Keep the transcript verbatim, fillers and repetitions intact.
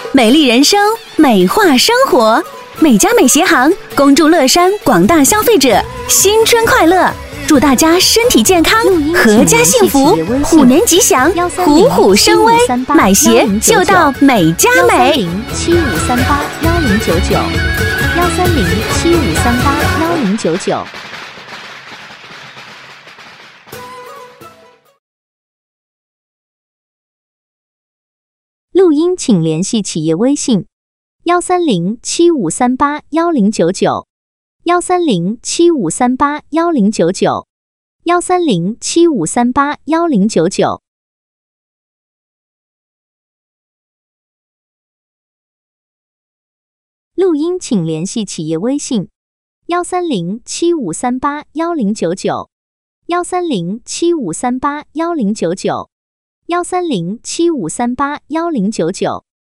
美丽人生，美化生活。美家美鞋行恭祝乐山广大消费者新春快乐，祝大家身体健康，阖家幸福，虎年吉祥，虎虎生威。买鞋就到美家美。 七五三八幺零九九，幺三零七五三八幺零九九。录音请联系企业微信：幺三零七五三八幺零九九，幺三零七五三八幺零九九，幺三零七五三八幺零九九。录音请联系企业微信：幺三零七五三八幺零九九，幺三零七五三八幺零九九，幺三零七五三八幺零九九。